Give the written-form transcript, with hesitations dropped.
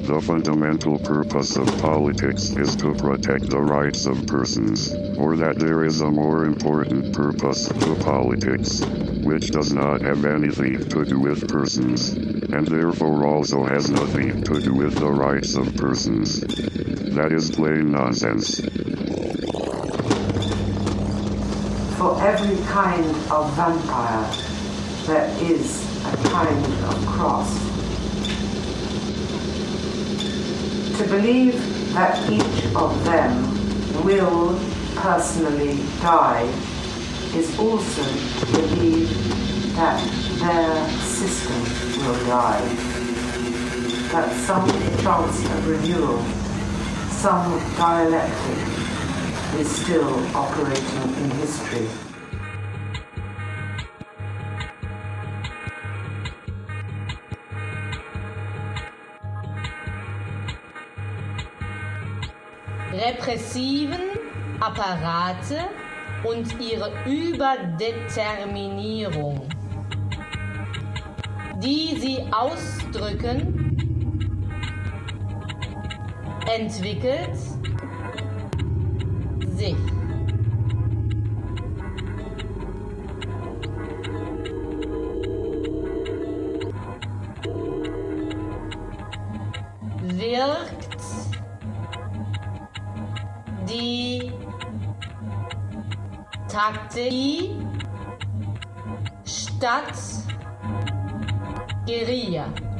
The fundamental purpose of politics is to protect the rights of persons, or that there is a more important purpose to politics, which does not have anything to do with persons, and therefore also has nothing to do with the rights of persons. That is plain nonsense. For every kind of vampire, there is a kind of cross. To believe that each of them will personally die is also to believe that their system will die, that some chance of renewal, some dialectic is still operating in history. Repressiven Apparate und ihre Überdeterminierung, die sie ausdrücken, entwickelt sich. Wirkt die Taktik statt Guerilla.